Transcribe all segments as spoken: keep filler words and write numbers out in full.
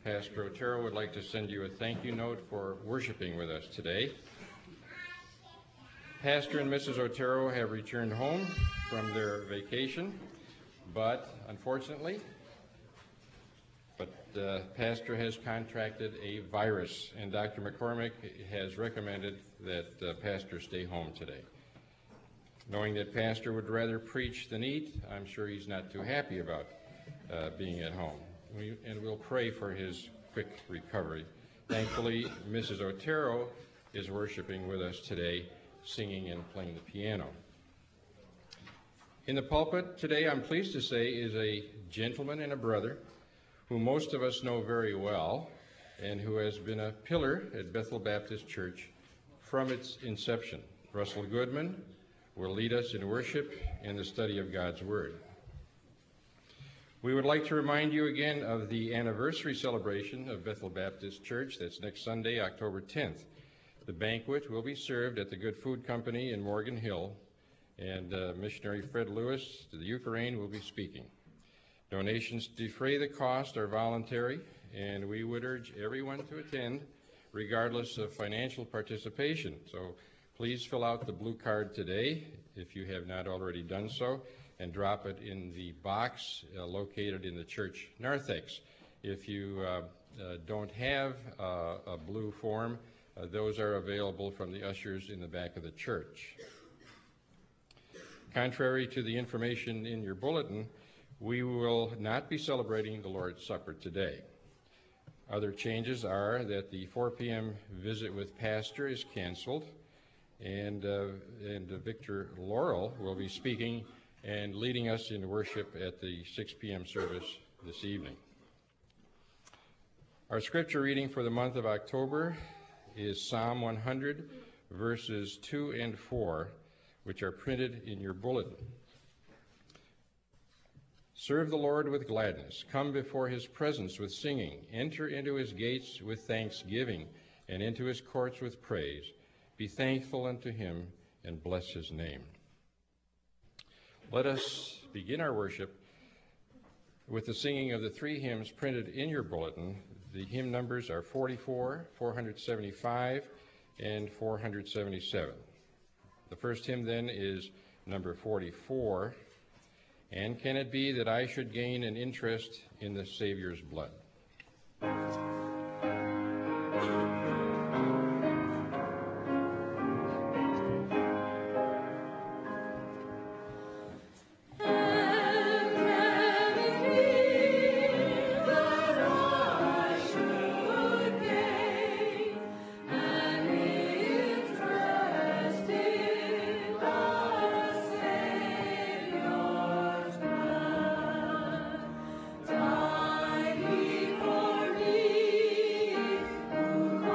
Pastor Otero would like to send you a thank you note for worshiping with us today. Pastor and Missus Otero have returned home from their vacation, but unfortunately, but uh, Pastor has contracted a virus, and Doctor McCormick has recommended that uh, Pastor stay home today. Knowing that Pastor would rather preach than eat, I'm sure he's not too happy about uh, being at home. We, and we'll pray for his quick recovery. Thankfully, Missus Otero is worshiping with us today, singing and playing the piano. In the pulpit today, I'm pleased to say, is a gentleman and a brother who most of us know very well and who has been a pillar at Bethel Baptist Church from its inception. Russell Goodman will lead us in worship and the study of God's Word. We would like to remind you again of the anniversary celebration of Bethel Baptist Church. That's next Sunday, October tenth. The banquet will be served at the Good Food Company in Morgan Hill, and uh, Missionary Fred Lewis to the Ukraine will be speaking. Donations to defray the cost are voluntary, and we would urge everyone to attend regardless of financial participation. So please fill out the blue card today if you have not already done so, and drop it in the box uh, located in the church narthex. If you uh, uh, don't have uh, a blue form, uh, those are available from the ushers in the back of the church. Contrary to the information in your bulletin, we will not be celebrating the Lord's Supper today. Other changes are that the four p m visit with Pastor is canceled, and, uh, and uh, Victor Laurel will be speaking and leading us in worship at the six p m service this evening. Our scripture reading for the month of October is Psalm one hundred, verses two and four, which are printed in your bulletin. Serve the Lord with gladness. Come before his presence with singing. Enter into his gates with thanksgiving, and into his courts with praise. Be thankful unto him, and bless his name. Let us begin our worship with the singing of the three hymns printed in your bulletin. The hymn numbers are forty-four, four seventy-five, and four seventy-seven. The first hymn then is number forty-four, And Can It Be That I Should Gain an Interest in the Savior's Blood? For me,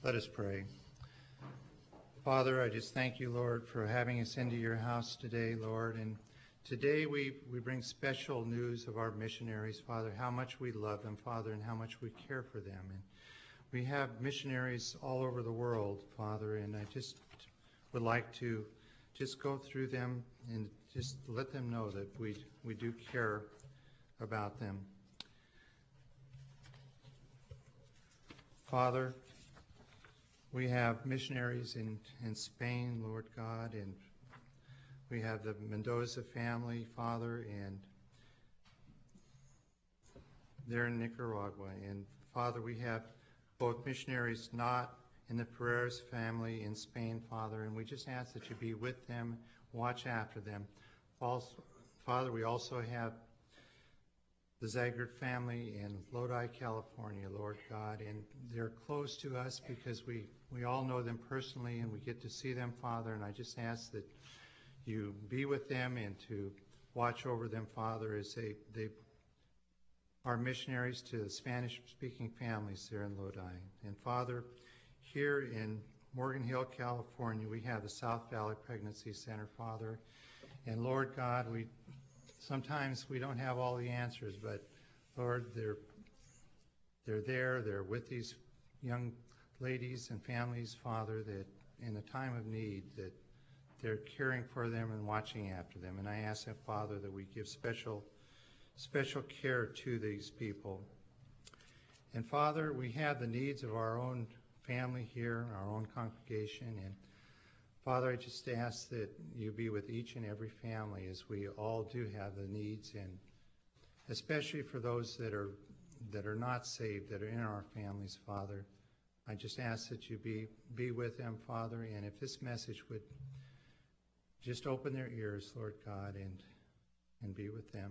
Let us pray. Father, I just thank you, Lord, for having us into your house today, Lord. And today we, we bring special news of our missionaries, Father, how much we love them, Father, and how much we care for them. And we have missionaries all over the world, Father, and I just would like to just go through them and just let them know that we, we do care about them. Father, we have missionaries in, in Spain, Lord God, and we have the Mendoza family, Father, and they're in Nicaragua. And Father, we have both missionaries not in the Pereira's family in Spain, Father, and we just ask that you be with them, watch after them. Also, Father, we also have the Zaggart family in Lodi, California, Lord God, and they're close to us because we, we all know them personally and we get to see them, Father, and I just ask that you be with them and to watch over them, Father, as they, they are missionaries to the Spanish-speaking families there in Lodi. And Father, here in Morgan Hill, California, we have the South Valley Pregnancy Center, Father, and Lord God, we sometimes we don't have all the answers, but Lord, they're they're there, they're with these young ladies and families, Father, that in a time of need, that they're caring for them and watching after them. And I ask that, Father, that we give special special care to these people. And Father, we have the needs of our own family here, our own congregation, and Father, I just ask that you be with each and every family as we all do have the needs, and especially for those that are that are not saved, that are in our families, Father. I just ask that you be be with them, Father, and if this message would just open their ears, Lord God, and and be with them.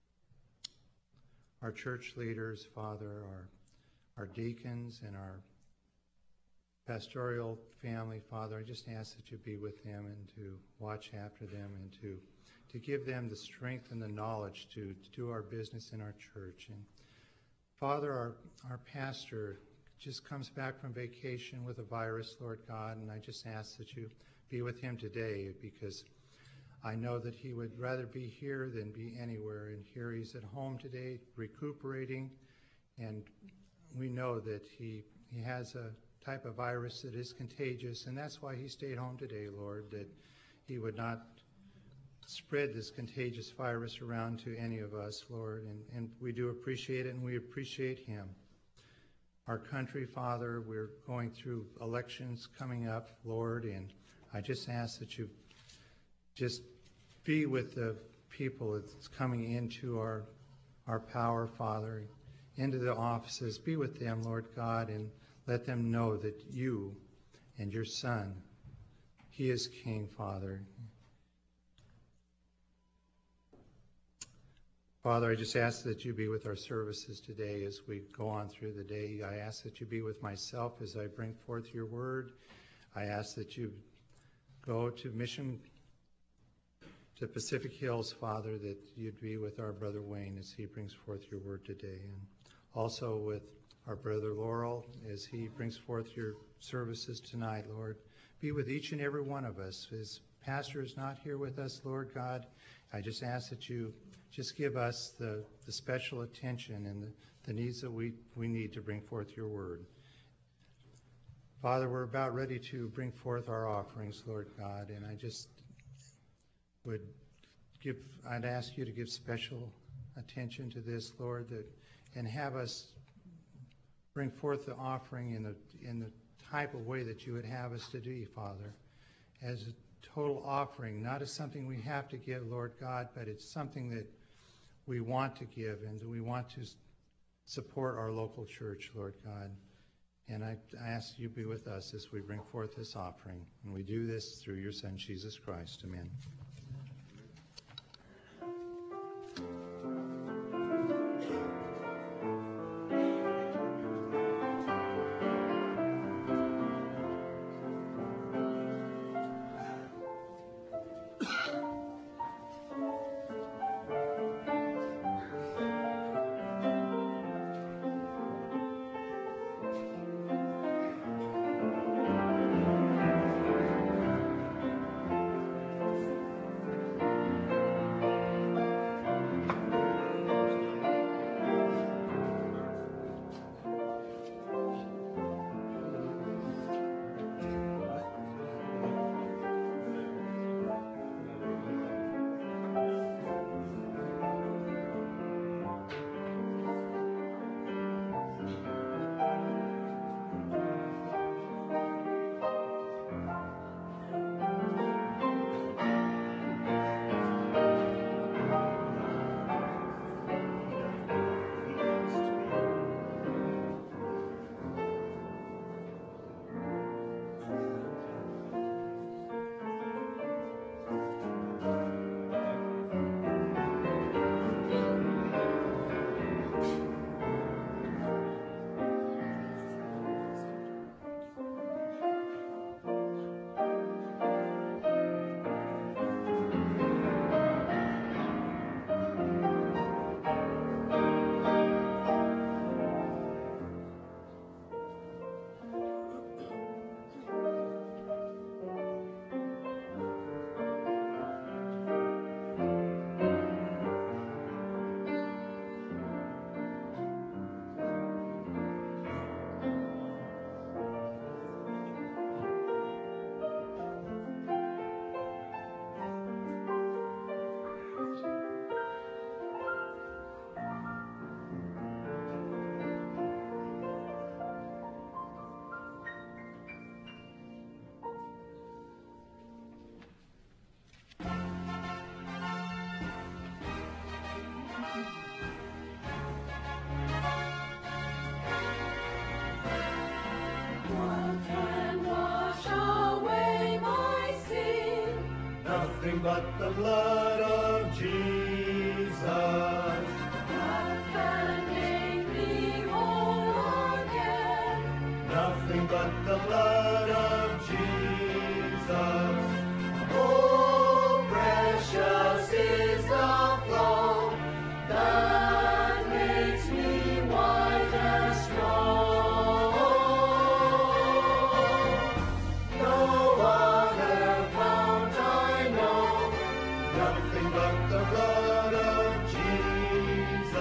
Our church leaders, Father, our our deacons and our pastoral family, Father, I just ask that you be with them and to watch after them and to to give them the strength and the knowledge to, to do our business in our church. And Father, our, our pastor just comes back from vacation with a virus, Lord God, and I just ask that you be with him today, because I know that he would rather be here than be anywhere. And here he's at home today recuperating, and we know that he he has a type of virus that is contagious, and that's why he stayed home today, Lord, that he would not spread this contagious virus around to any of us, Lord, and, and we do appreciate it, and we appreciate him. Our country, Father, we're going through elections coming up, Lord, and I just ask that you just be with the people that's coming into our our power, Father, into the offices. Be with them, Lord God, and let them know that you and your Son, he is King, Father. Father, I just ask that you be with our services today as we go on through the day. I ask that you be with myself as I bring forth your word. I ask that you go to mission to Pacific Hills, Father, that you'd be with our brother Wayne as he brings forth your word today. And also with our brother Laurel as he brings forth your services tonight, Lord. Be with each and every one of us. His pastor is not here with us, Lord God. I just ask that you just give us the, the special attention and the, the needs that we, we need to bring forth your word. Father, we're about ready to bring forth our offerings, Lord God, and I just would give, I'd ask you to give special attention to this, Lord, that and have us bring forth the offering in the in the type of way that you would have us to do, Father, as a total offering, not as something we have to give, Lord God, but it's something that we want to give and we want to support our local church, Lord God. And I, I ask you to be with us as we bring forth this offering. And we do this through your Son, Jesus Christ. Amen. Nothing but the blood of Jesus. What can make me whole again? Nothing but the blood of Jesus. Oh, precious is the flow that makes me white as snow. No other fount I know, nothing but the blood of Jesus.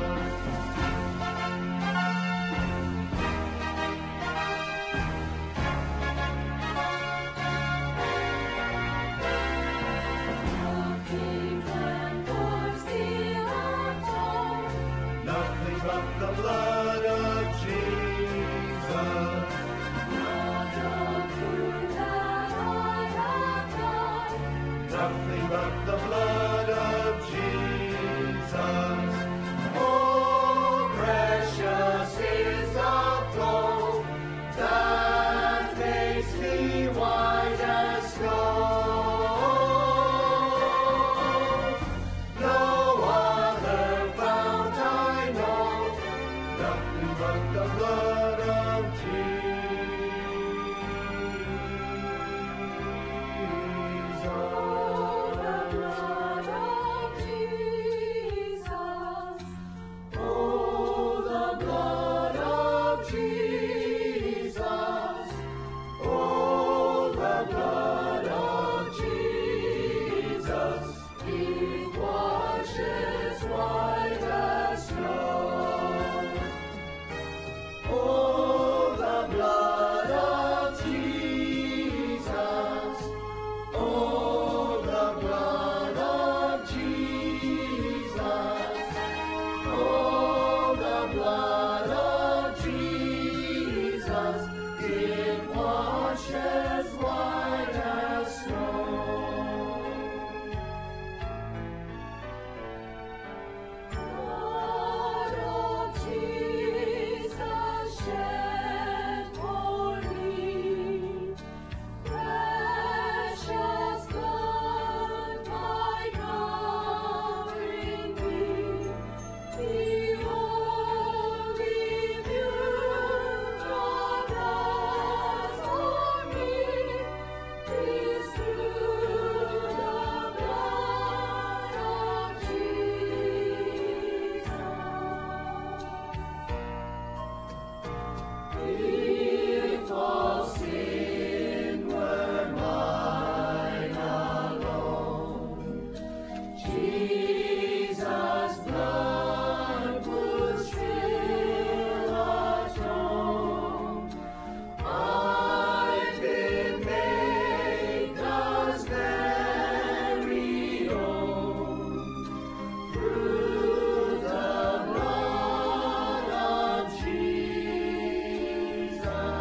Nothing can force the atone. Nothing but the blood of Jesus. Not a fool that I have done. Nothing but the blood of Jesus. Oh, precious is the flow that makes me white as snow. No other fount I know, nothing but the blood of Jesus. Oh, the blood of Jesus. Oh, the blood of Jesus. It washes white as snow. Oh, the blood of Jesus. Oh, the blood of Jesus. Oh, the blood of Jesus. It washes white as snow. Blood of Jesus shed for me, precious blood, my covering me. Behold, if you draw blood for me, 'tis through the blood of Jesus. If all sin were mine alone, Jesus' blood would still atone. I've been made God's very own through the blood of Jesus.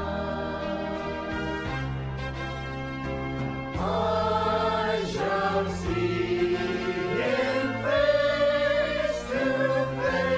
I shall see Him face to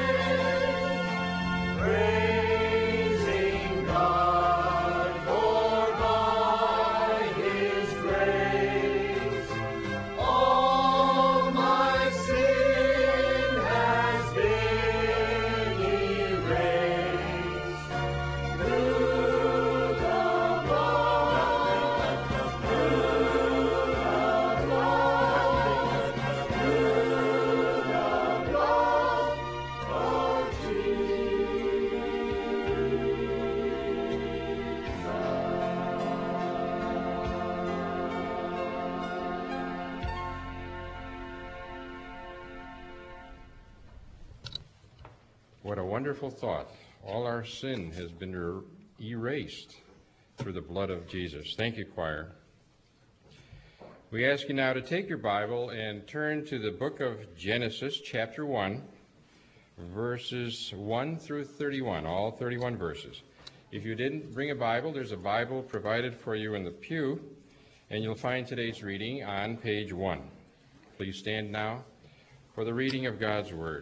face, praising God for by His grace all my sin has been erased through the blood, through the blood, through the blood of What a wonderful thought. All our sin has been er- erased through the blood of Jesus. Thank you, choir. We ask you now to take your Bible and turn to the book of Genesis, chapter one, verses one through thirty-one, all thirty-one verses. If you didn't bring a Bible, there's a Bible provided for you in the pew, and you'll find today's reading on page one. Please stand now for the reading of God's Word.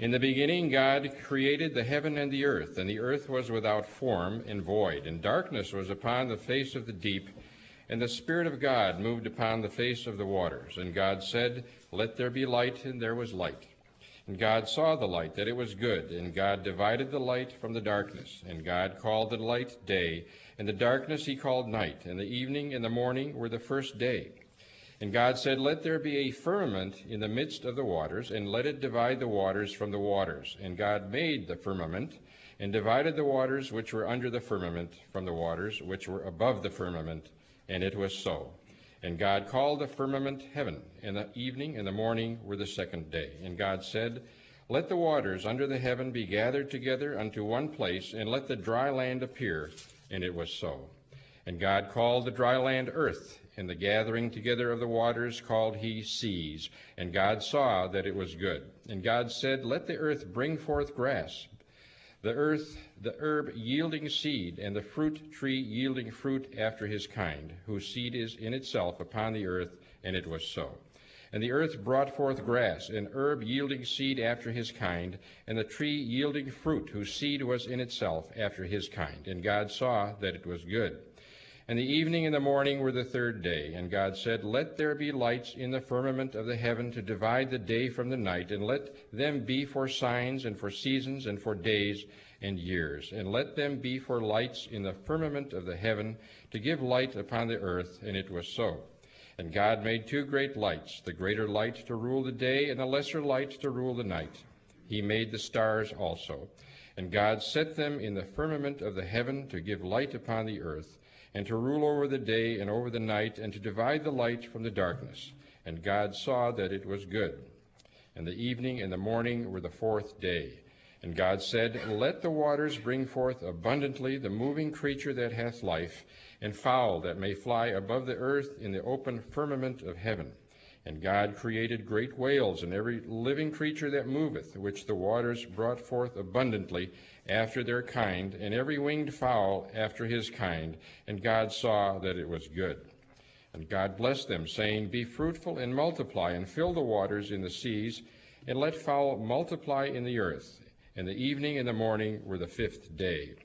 In the beginning God created the heaven and the earth, and the earth was without form and void, and darkness was upon the face of the deep, and the Spirit of God moved upon the face of the waters. And God said, Let there be light, and there was light. And God saw the light, that it was good, and God divided the light from the darkness. And God called the light day, and the darkness he called night, and the evening and the morning were the first day. And God said, Let there be a firmament in the midst of the waters, and let it divide the waters from the waters. And God made the firmament, and divided the waters which were under the firmament from the waters which were above the firmament. And it was so. And God called the firmament heaven, and the evening and the morning were the second day. And God said, Let the waters under the heaven be gathered together unto one place, and let the dry land appear. And it was so. And God called the dry land earth, and the gathering together of the waters called he seas. And God saw that it was good. And God said, Let the earth bring forth grass, the earth, the herb yielding seed, and the fruit tree yielding fruit after his kind, whose seed is in itself upon the earth. And it was so. And the earth brought forth grass, and herb yielding seed after his kind, and the tree yielding fruit, whose seed was in itself after his kind. And God saw that it was good. And the evening and the morning were the third day. And God said, Let there be lights in the firmament of the heaven to divide the day from the night, and let them be for signs and for seasons and for days and years. And let them be for lights in the firmament of the heaven to give light upon the earth. And it was so. And God made two great lights, the greater light to rule the day, and the lesser light to rule the night. He made the stars also. And God set them in the firmament of the heaven to give light upon the earth, and to rule over the day and over the night, and to divide the light from the darkness. And God saw that it was good. And the evening and the morning were the fourth day. And God said, Let the waters bring forth abundantly the moving creature that hath life, and fowl that may fly above the earth in the open firmament of heaven. And God created great whales, and every living creature that moveth, which the waters brought forth abundantly after their kind, and every winged fowl after his kind. And God saw that it was good. And God blessed them, saying, Be fruitful and multiply, and fill the waters in the seas, and let fowl multiply in the earth. And the evening and the morning were the fifth day.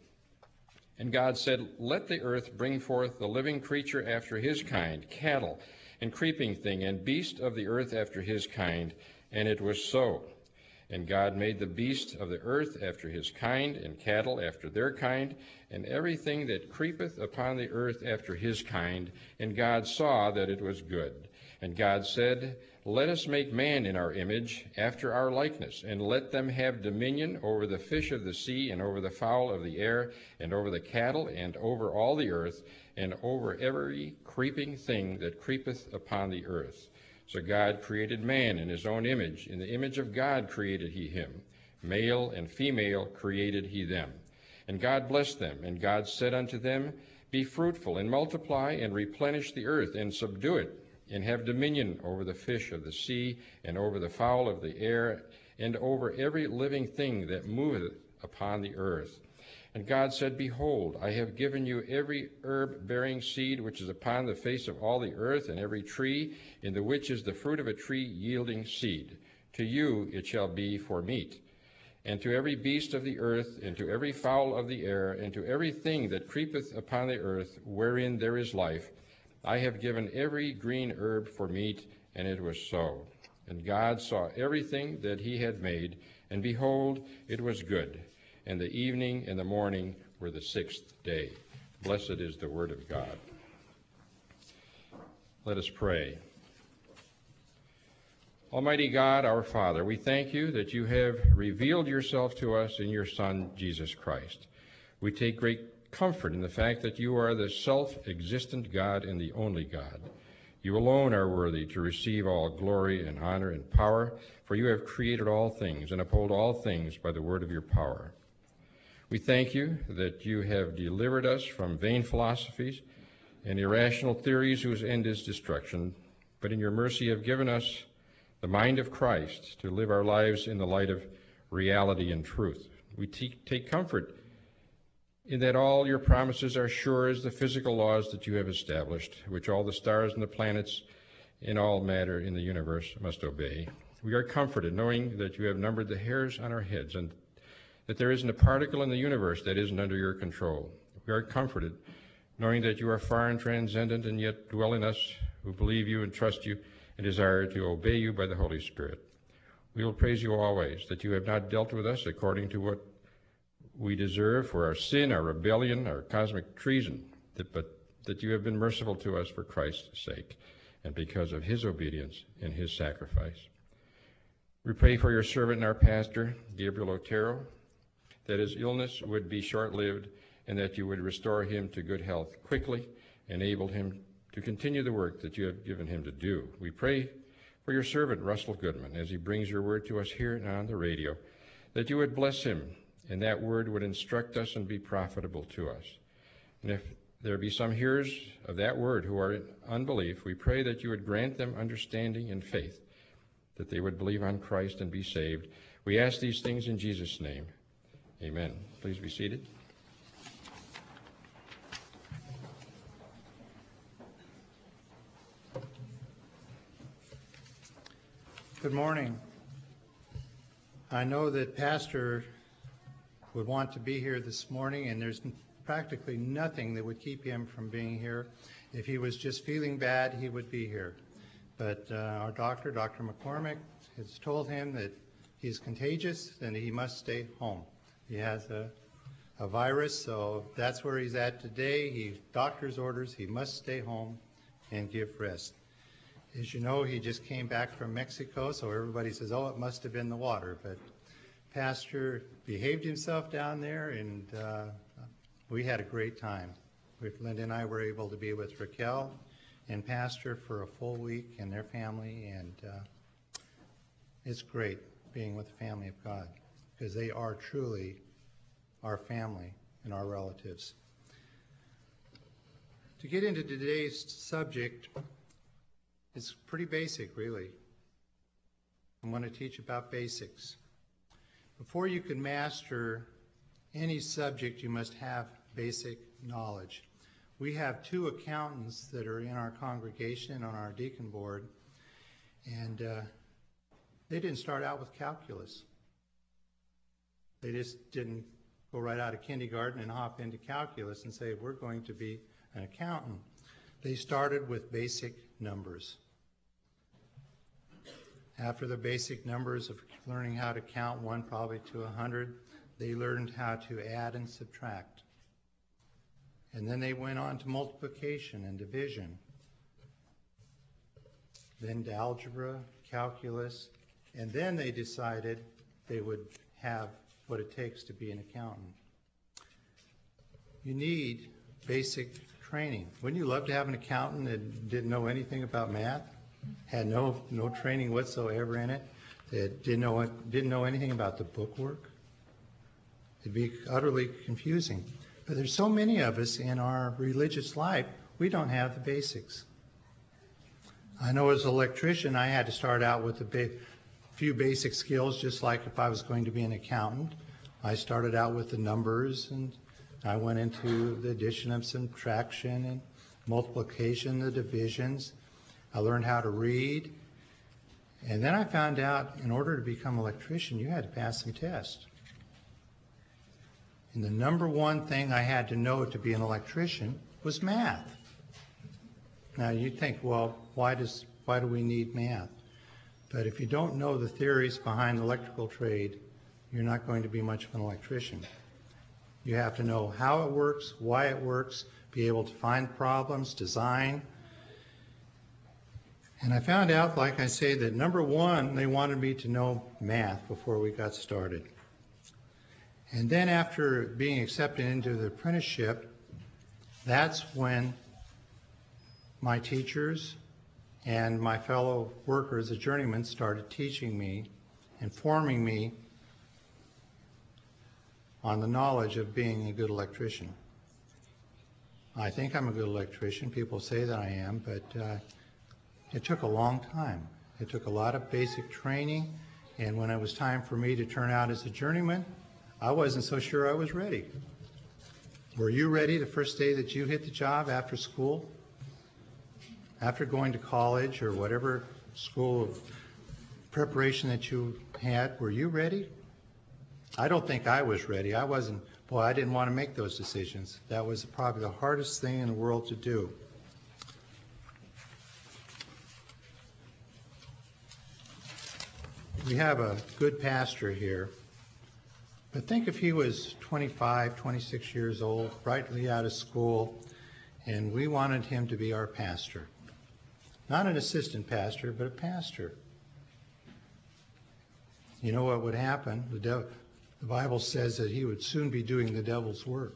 And God said, Let the earth bring forth the living creature after his kind, cattle, and creeping thing, and beast of the earth after his kind. And it was so. And God made the beast of the earth after his kind, and cattle after their kind, and everything that creepeth upon the earth after his kind. And God saw that it was good. And God said, Let us make man in our image, after our likeness, and let them have dominion over the fish of the sea, and over the fowl of the air, and over the cattle, and over all the earth, and over every creeping thing that creepeth upon the earth. So God created man in his own image. In the image of God created he him. Male and female created he them. And God blessed them. And God said unto them, Be fruitful, and multiply, and replenish the earth, and subdue it, and have dominion over the fish of the sea, and over the fowl of the air, and over every living thing that moveth upon the earth. And God said, Behold, I have given you every herb-bearing seed which is upon the face of all the earth, and every tree in the which is the fruit of a tree yielding seed. To you it shall be for meat. And to every beast of the earth, and to every fowl of the air, and to every thing that creepeth upon the earth, wherein there is life, I have given every green herb for meat. And it was so. And God saw everything that he had made, and behold, it was good. And the evening and the morning were the sixth day. Blessed is the word of God. Let us pray. Almighty God, our Father, we thank you that you have revealed yourself to us in your Son, Jesus Christ. We take great comfort in the fact that you are the self-existent God and the only God. You alone are worthy to receive all glory and honor and power, for you have created all things and uphold all things by the word of your power. We thank you that you have delivered us from vain philosophies and irrational theories whose end is destruction, but in your mercy have given us the mind of Christ to live our lives in the light of reality and truth. We te- take comfort in that all your promises are sure as the physical laws that you have established, which all the stars and the planets in all matter in the universe must obey. We are comforted knowing that you have numbered the hairs on our heads and that there isn't a particle in the universe that isn't under your control. We are comforted knowing that you are far and transcendent and yet dwell in us who believe you and trust you and desire to obey you by the Holy Spirit. We will praise you always that you have not dealt with us according to what we deserve for our sin, our rebellion, our cosmic treason, that, but that you have been merciful to us for Christ's sake and because of his obedience and his sacrifice. We pray for your servant and our pastor, Gabriel Otero, that his illness would be short-lived and that you would restore him to good health quickly, enable him to continue the work that you have given him to do. We pray for your servant, Russell Goodman, as he brings your word to us here and on the radio, that you would bless him and that word would instruct us and be profitable to us. And if there be some hearers of that word who are in unbelief, we pray that you would grant them understanding and faith, that they would believe on Christ and be saved. We ask these things in Jesus' name. Amen. Please be seated. Good morning. I know that Pastor would want to be here this morning, and there's practically nothing that would keep him from being here. If he was just feeling bad, he would be here. But uh, our doctor, Doctor McCormick, has told him that he's contagious and he must stay home. He has a, a virus, so that's where he's at today. He, doctor's orders, he must stay home and give rest. As you know, he just came back from Mexico, so everybody says, oh, it must have been the water. But Pastor behaved himself down there, and uh, we had a great time. Linda and I were able to be with Raquel and Pastor for a full week and their family, and uh, it's great being with the family of God because they are truly our family and our relatives. To get into today's subject, it's pretty basic, really. I'm going to teach about basics. Before you can master any subject, you must have basic knowledge. We have two accountants that are in our congregation on our deacon board, and uh, they didn't start out with calculus. They just didn't go right out of kindergarten and hop into calculus and say, we're going to be an accountant. They started with basic numbers. After the basic numbers of learning how to count one probably to a hundred, they learned how to add and subtract. And then they went on to multiplication and division. Then to algebra, calculus, and then they decided they would have what it takes to be an accountant. You need basic training. Wouldn't you love to have an accountant that didn't know anything about math, had no no training whatsoever in it, that didn't know what, didn't know anything about the bookwork? It'd be utterly confusing. But there's so many of us in our religious life, we don't have the basics. I know as an electrician, I had to start out with a ba- few basic skills, just like if I was going to be an accountant. I started out with the numbers, and I went into the addition and subtraction and multiplication, the divisions. I learned how to read. And then I found out in order to become an electrician, you had to pass some tests. And the number one thing I had to know to be an electrician was math. Now you think, well, why does why do we need math? But if you don't know the theories behind the electrical trade, you're not going to be much of an electrician. You have to know how it works, why it works, be able to find problems, design. And I found out, like I say, that number one, they wanted me to know math before we got started. And then after being accepted into the apprenticeship, that's when my teachers and my fellow workers, the journeymen, started teaching me and forming me on the knowledge of being a good electrician. I think I'm a good electrician. People say that I am, but uh, it took a long time. It took a lot of basic training, and when it was time for me to turn out as a journeyman, I wasn't so sure I was ready. Were you ready the first day that you hit the job after school? After going to college or whatever school of preparation that you had, were you ready? I don't think I was ready. I wasn't, boy, I didn't want to make those decisions. That was probably the hardest thing in the world to do. We have a good pastor here, but think if he was twenty-five, twenty-six years old, brightly out of school, and we wanted him to be our pastor. Not an assistant pastor, but a pastor. You know what would happen? The, dev- the Bible says that he would soon be doing the devil's work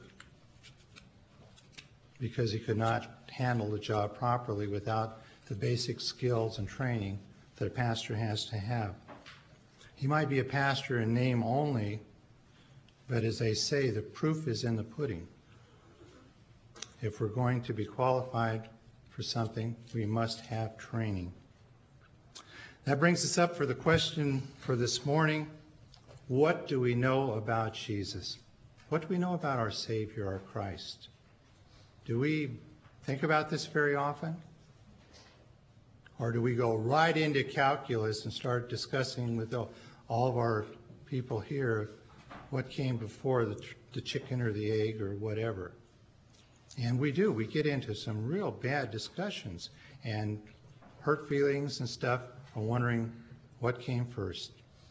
because he could not handle the job properly without the basic skills and training that a pastor has to have. He might be a pastor in name only, but as they say, the proof is in the pudding. If we're going to be qualified for something, we must have training. That brings us up for the question for this morning. What do we know about Jesus? What do we know about our Savior, our Christ? Do we think about this very often? Or do we go right into calculus and start discussing with all of our people here what came before the, the chicken or the egg or whatever? And we do. We get into some real bad discussions and hurt feelings and stuff on wondering what came first.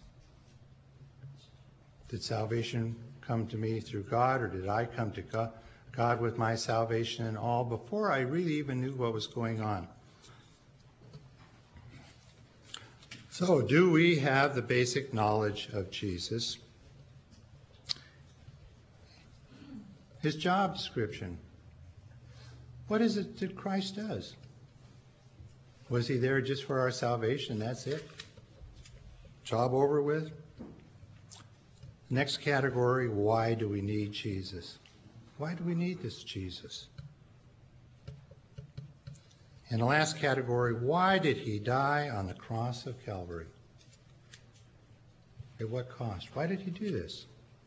Did salvation come to me through God, or did I come to God, God with my salvation and all before I really even knew what was going on? So, do we have the basic knowledge of Jesus? His job description. What is it that Christ does? Was he there just for our salvation? That's it? Job over with? Next category, why do we need Jesus? Why do we need this Jesus? And the last category, why did he die on the cross of Calvary? At what cost? Why did he do this?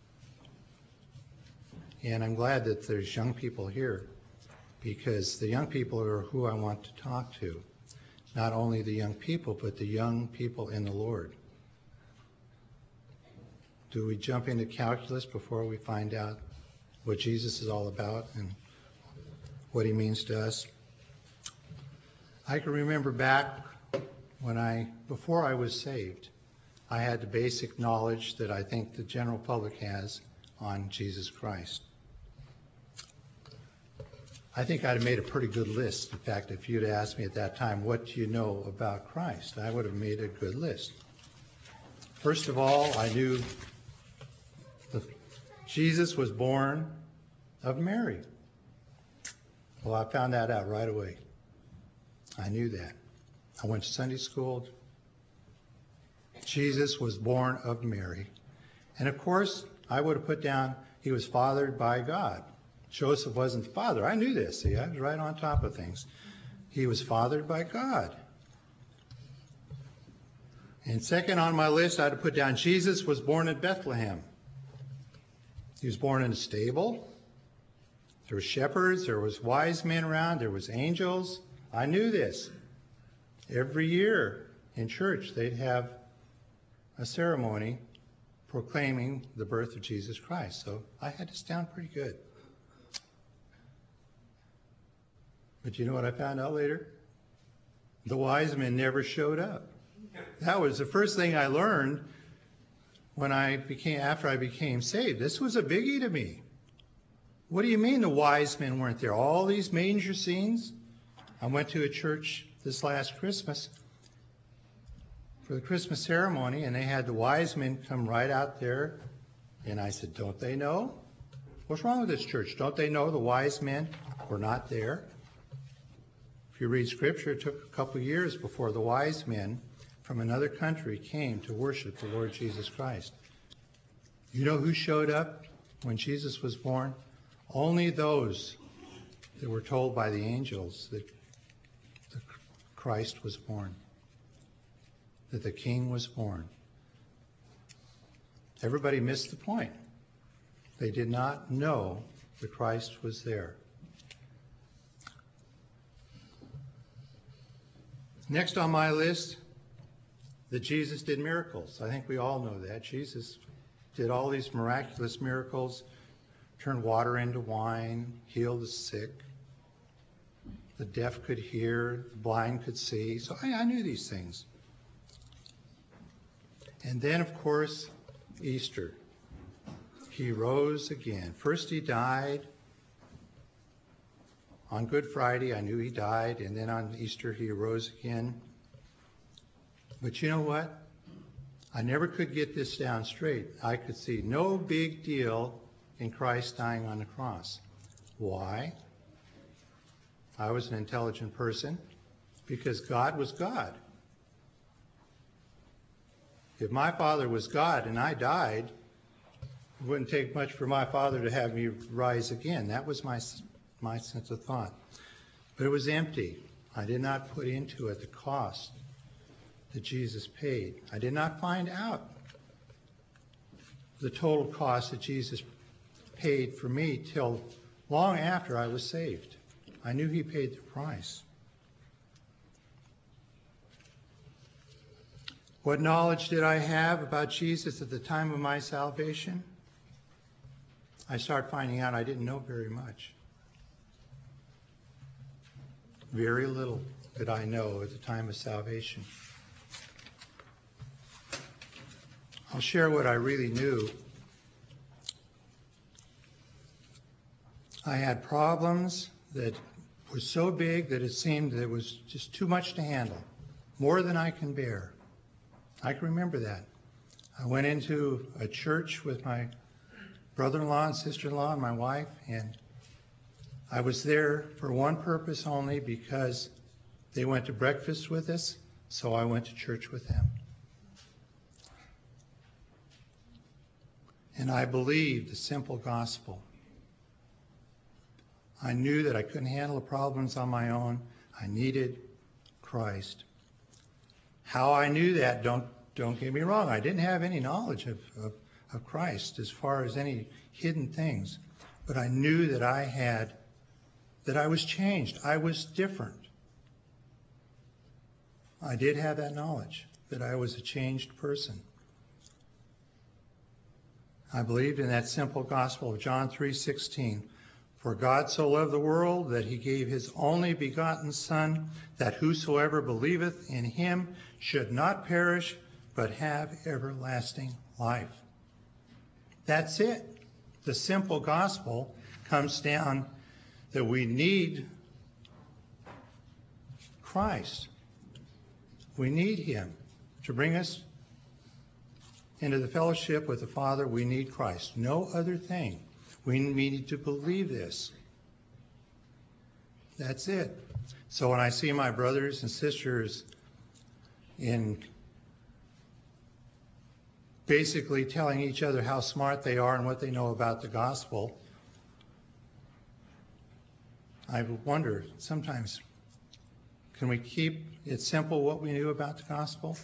And I'm glad that there's young people here, because the young people are who I want to talk to. Not only the young people, but the young people in the Lord. Do we jump into calculus before we find out what Jesus is all about and what he means to us? I can remember back when I, before I was saved, I had the basic knowledge that I think the general public has on Jesus Christ. I think I'd have made a pretty good list. In fact, if you'd asked me at that time, what do you know about Christ? I would have made a good list. First of all, I knew that Jesus was born of Mary. Well, I found that out right away. I knew that. I went to Sunday school. Jesus was born of Mary. And of course, I would have put down he was fathered by God. Joseph wasn't the father. I knew this. See, I was right on top of things. He was fathered by God. And second on my list, I'd have put down Jesus was born in Bethlehem. He was born in a stable. There were shepherds. There was wise men around. There was angels. I knew this. Every year in church, they'd have a ceremony proclaiming the birth of Jesus Christ. So I had this down pretty good. But you know what I found out later? The wise men never showed up. That was the first thing I learned when I became, after I became saved. This was a biggie to me. What do you mean the wise men weren't there? All these manger scenes? I went to a church this last Christmas for the Christmas ceremony, and they had the wise men come right out there. And I said, don't they know? What's wrong with this church? Don't they know the wise men were not there? If you read Scripture, it took a couple years before the wise men from another country came to worship the Lord Jesus Christ. You know who showed up when Jesus was born? Only those that were told by the angels that the Christ was born, that the King was born. Everybody missed the point. They did not know the Christ was there. Next on my list, that Jesus did miracles. I think we all know that. Jesus did all these miraculous miracles, turned water into wine, healed the sick. The deaf could hear, the blind could see. So I, I knew these things. And then, of course, Easter. He rose again. First he died. On Good Friday, I knew he died. And then on Easter, he arose again. But you know what? I never could get this down straight. I could see no big deal in Christ dying on the cross. Why? I was an intelligent person because God was God. If my Father was God and I died, it wouldn't take much for my Father to have me rise again. That was my, my sense of thought. But it was empty. I did not put into it the cost that Jesus paid. I did not find out the total cost that Jesus paid for me till long after I was saved. I knew he paid the price. What knowledge did I have about Jesus at the time of my salvation? I started finding out I didn't know very much. Very little did I know at the time of salvation. I'll share what I really knew. I had problems that were so big that it seemed that it was just too much to handle, more than I can bear. I can remember that. I went into a church with my brother-in-law and sister-in-law and my wife, and I was there for one purpose only, because they went to breakfast with us, so I went to church with them. And I believed the simple gospel. I knew that I couldn't handle the problems on my own. I needed Christ. How I knew that, don't don't get me wrong, I didn't have any knowledge of, of, of Christ as far as any hidden things. But I knew that I had, that I was changed. I was different. I did have that knowledge, that I was a changed person. I believed in that simple gospel of John three sixteen. For God so loved the world that he gave his only begotten Son, that whosoever believeth in him should not perish, but have everlasting life. That's it. The simple gospel comes down that we need Christ. We need him to bring us into the fellowship with the Father. We need Christ. No other thing. We need to believe this. That's it. So when I see my brothers and sisters in basically telling each other how smart they are and what they know about the gospel, I wonder sometimes, can we keep it simple what we knew about the gospel?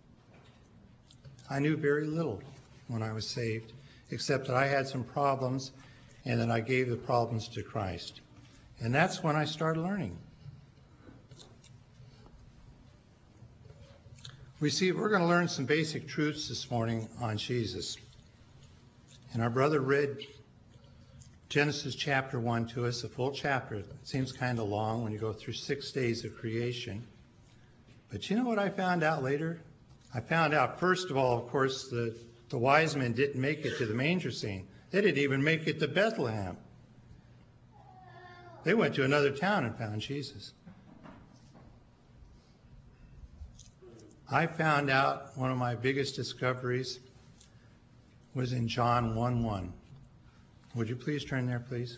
I knew very little when I was saved, except that I had some problems, and then I gave the problems to Christ. And that's when I started learning. We see, we're going to learn some basic truths this morning on Jesus. And our brother read Genesis chapter one to us, a full chapter. It seems kind of long when you go through six days of creation. But you know what I found out later? I found out, first of all, of course, the, the wise men didn't make it to the manger scene. They didn't even make it to Bethlehem. They went to another town and found Jesus. I found out one of my biggest discoveries was in John one one. Would you please turn there, please?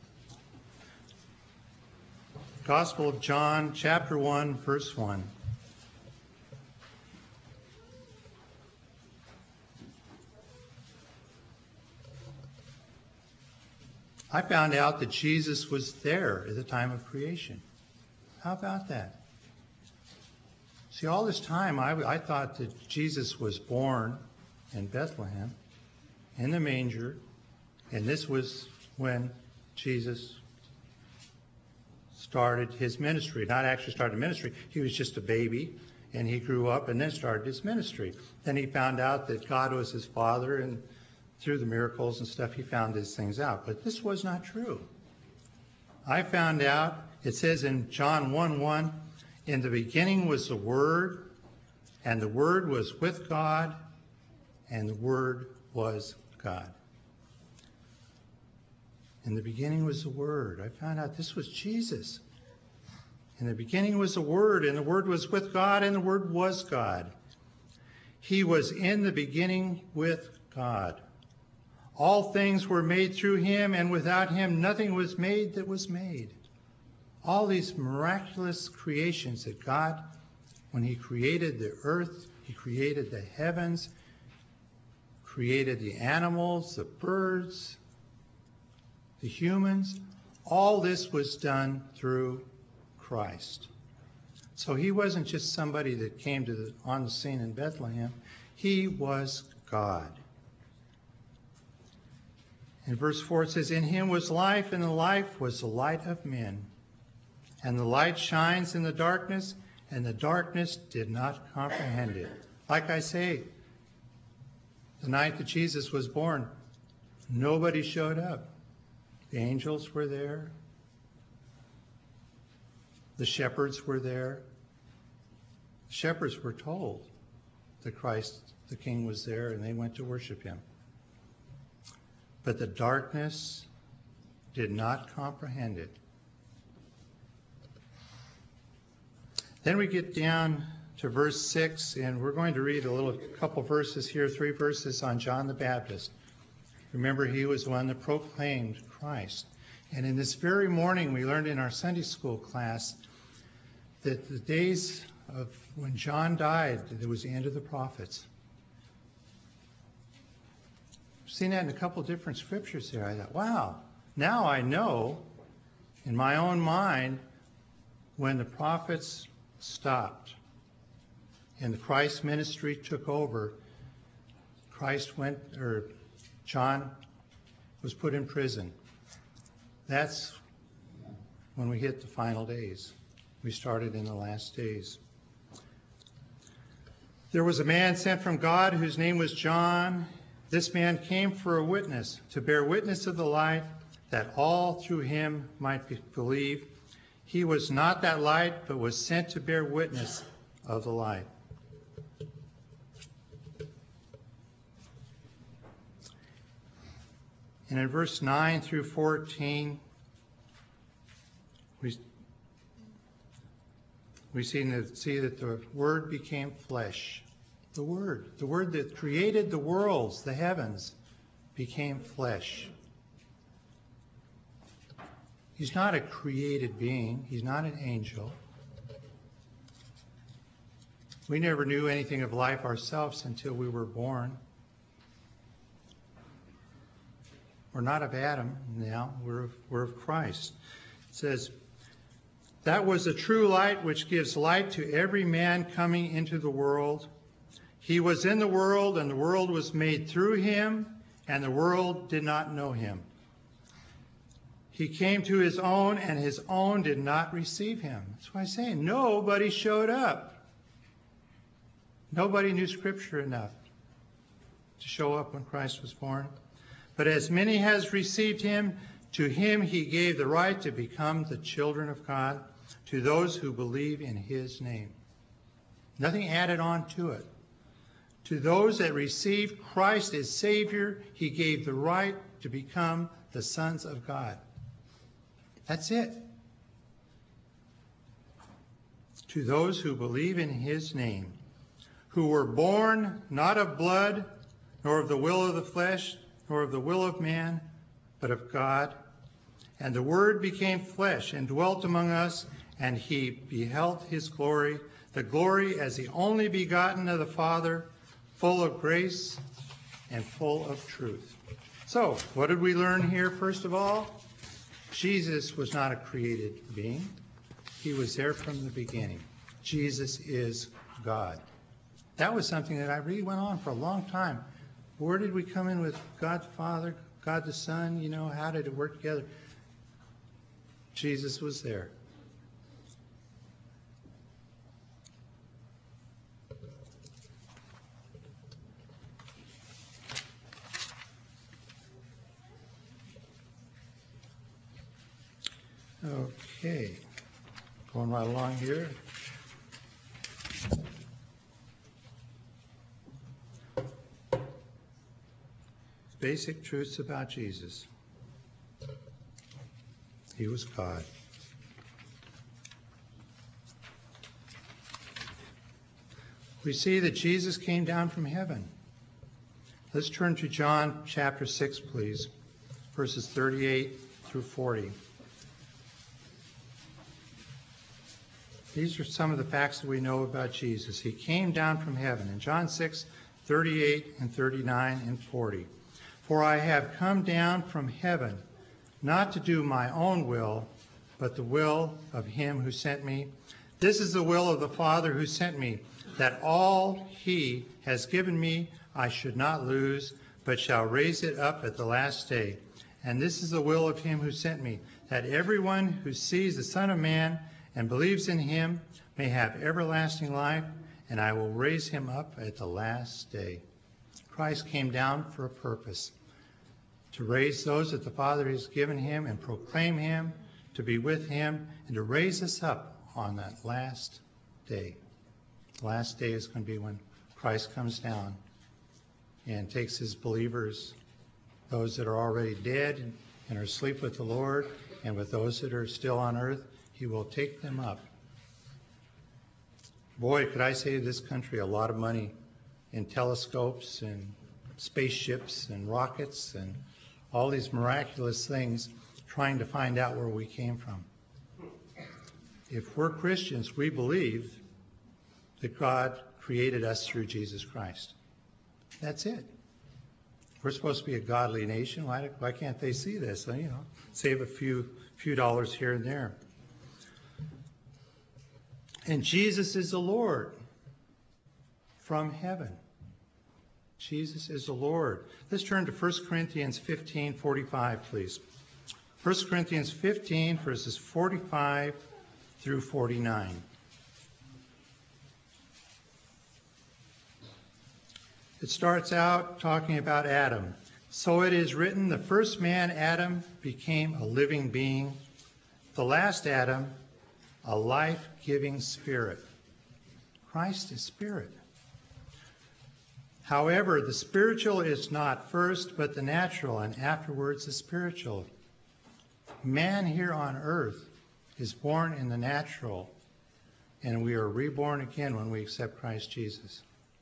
Gospel of John, chapter one, verse one. I found out that Jesus was there at the time of creation. How about that? See, all this time I, I thought that Jesus was born in Bethlehem, in the manger, and this was when Jesus started his ministry. Not actually started ministry. He was just a baby, and he grew up and then started his ministry. Then he found out that God was his father, and through the miracles and stuff, he found these things out. But this was not true. I found out, it says in John one one, in the beginning was the Word, and the Word was with God, and the Word was God. In the beginning was the Word. I found out this was Jesus. In the beginning was the Word, and the Word was with God, and the Word was God. He was in the beginning with God. All things were made through him, and without him nothing was made that was made. All these miraculous creations that God, when he created the earth, he created the heavens, created the animals, the birds, the humans, all this was done through Christ. So he wasn't just somebody that came to the, on the scene in Bethlehem. He was God. In verse four it says, in him was life, and the life was the light of men. And the light shines in the darkness, and the darkness did not comprehend it. Like I say, the night that Jesus was born, nobody showed up. The angels were there. The shepherds were there. The shepherds were told that Christ, the King, was there, and they went to worship him. But the darkness did not comprehend it. Then we get down to verse six, and we're going to read a little couple verses here, three verses on John the Baptist. Remember, he was the one that proclaimed Christ. And in this very morning, we learned in our Sunday school class that the days of when John died, it was the end of the prophets. I've seen that in a couple different scriptures there. I thought, wow, now I know in my own mind when the prophets stopped and the Christ ministry took over. Christ went, or John was put in prison. That's when we hit the final days. We started in the last days. There was a man sent from God whose name was John. This man came for a witness, to bear witness of the light, that all through him might be believe. He was not that light, but was sent to bear witness of the light. And in verse nine through fourteen, we, we see, see that the Word became flesh. The Word, the Word that created the worlds, the heavens, became flesh. He's not a created being. He's not an angel. We never knew anything of life ourselves until we were born. We're not of Adam now. We're of, we're of Christ. It says, that was the true light which gives light to every man coming into the world. He was in the world, and the world was made through him, and the world did not know him. He came to his own, and his own did not receive him. That's why I say nobody showed up. Nobody knew Scripture enough to show up when Christ was born. But as many has received him, to him he gave the right to become the children of God, to those who believe in his name. Nothing added on to it. To those that received Christ as Savior, he gave the right to become the sons of God. That's it. To those who believe in his name, who were born not of blood, nor of the will of the flesh, nor of the will of man, but of God. And the Word became flesh and dwelt among us, and he beheld his glory, the glory as the only begotten of the Father, full of grace and full of truth. So, what did we learn here first of all? Jesus was not a created being. He was there from the beginning. Jesus is God. That was something that I really went on for a long time. Where did we come in with God the Father, God the Son? You know, how did it work together? Jesus was there. Okay, going right along here. Basic truths about Jesus. He was God. We see that Jesus came down from heaven. Let's turn to John chapter six, please, verses thirty-eight through forty. These are some of the facts that we know about Jesus. He came down from heaven. In John six, thirty-eight and thirty-nine and forty. For I have come down from heaven, not to do my own will, but the will of him who sent me. This is the will of the Father who sent me, that all he has given me I should not lose, but shall raise it up at the last day. And this is the will of him who sent me, that everyone who sees the Son of Man and believes in him may have everlasting life, and I will raise him up at the last day. Christ came down for a purpose, to raise those that the Father has given him and proclaim him, to be with him, and to raise us up on that last day. The last day is going to be when Christ comes down and takes his believers, those that are already dead and are asleep with the Lord, and with those that are still on earth, he will take them up. Boy, could I save this country a lot of money in telescopes and spaceships and rockets and all these miraculous things trying to find out where we came from. If we're Christians, we believe that God created us through Jesus Christ. That's it. We're supposed to be a godly nation. Why, why can't they see this? You know, save a few few dollars here and there. And Jesus is the Lord from heaven. Jesus is the Lord. Let's turn to First Corinthians fifteen forty-five, please. First Corinthians fifteen, verses forty-five through forty-nine. It starts out talking about Adam. So it is written, the first man, Adam, became a living being. The last Adam, a life-giving spirit. Christ is spirit. However, the spiritual is not first, but the natural, and afterwards the spiritual. Man here on earth is born in the natural, and we are reborn again when we accept Christ Jesus.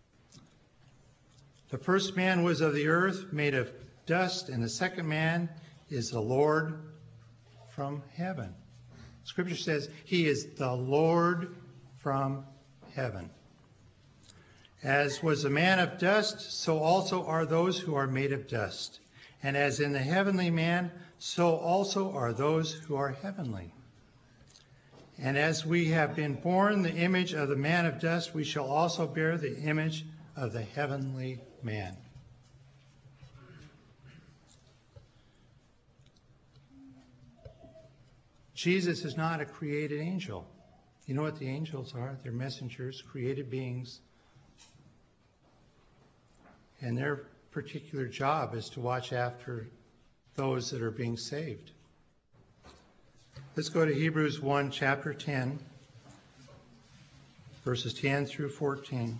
The first man was of the earth, made of dust, and the second man is the Lord from heaven. Scripture says he is the Lord from heaven. As was a man of dust, so also are those who are made of dust. And as in the heavenly man, so also are those who are heavenly. And as we have been born the image of the man of dust, we shall also bear the image of the heavenly man. Jesus is not a created angel. You know what the angels are? They're messengers, created beings. And their particular job is to watch after those that are being saved. Let's go to Hebrews one, chapter ten, verses ten through fourteen.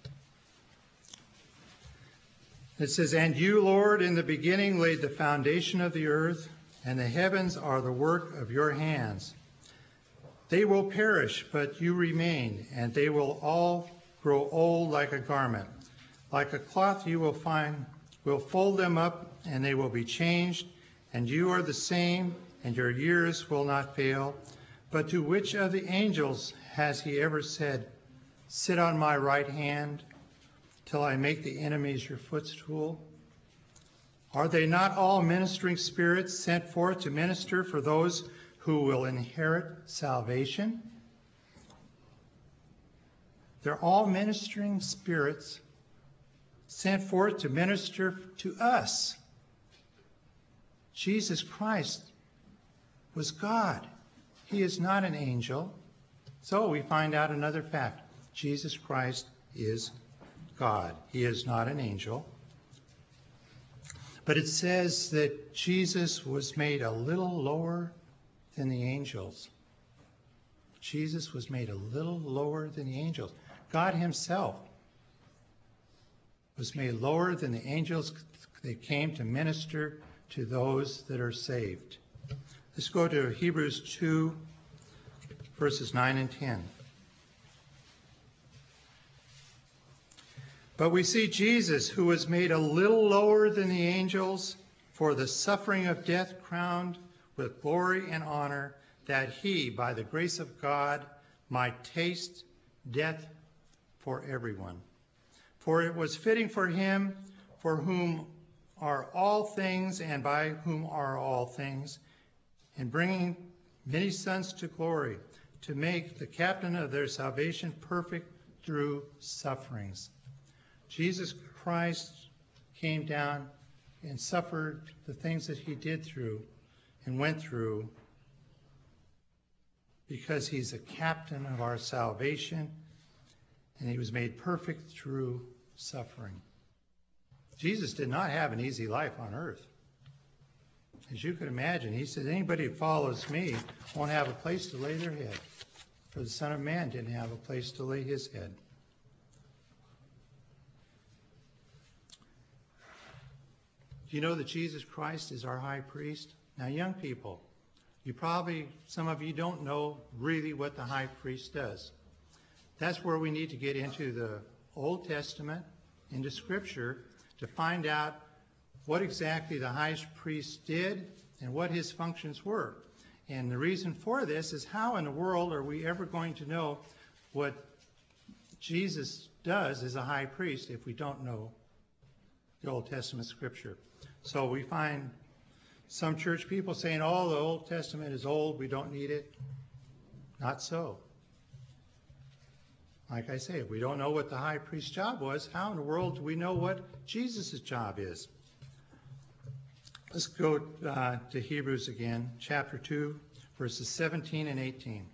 It says, And you, Lord, in the beginning laid the foundation of the earth, and the heavens are the work of your hands. They will perish, but you remain, and they will all grow old like a garment. Like a cloth you will find, will fold them up, and they will be changed, and you are the same, and your years will not fail. But to which of the angels has he ever said, Sit on my right hand, till I make the enemies your footstool? Are they not all ministering spirits sent forth to minister for those who will inherit salvation? They're all ministering spirits sent forth to minister to us. Jesus Christ was God. He is not an angel. So we find out another fact. Jesus Christ is God. He is not an angel. But it says that Jesus was made a little lower than the angels. Jesus was made a little lower than the angels. God himself was made lower than the angels that came to minister to those that are saved. Let's go to Hebrews two, verses nine and ten. But we see Jesus, who was made a little lower than the angels, for the suffering of death crowned with glory and honor, that he, by the grace of God, might taste death for everyone. For it was fitting for him, for whom are all things, and by whom are all things, in bringing many sons to glory, to make the captain of their salvation perfect through sufferings. Jesus Christ came down and suffered the things that he did through and went through because he's a captain of our salvation, and he was made perfect through suffering. Jesus did not have an easy life on earth. As you can imagine, he said, anybody who follows me won't have a place to lay their head. For the Son of Man didn't have a place to lay his head. Do you know that Jesus Christ is our high priest? Now, young people, you probably, some of you don't know really what the high priest does. That's where we need to get into the Old Testament, into Scripture, to find out what exactly the high priest did and what his functions were. And the reason for this is, how in the world are we ever going to know what Jesus does as a high priest if we don't know the Old Testament Scripture? So we find some church people saying, oh, the Old Testament is old, we don't need it. Not so. Like I say, if we don't know what the high priest's job was, how in the world do we know what Jesus' job is? Let's go uh, to Hebrews again, chapter two, verses seventeen and eighteen.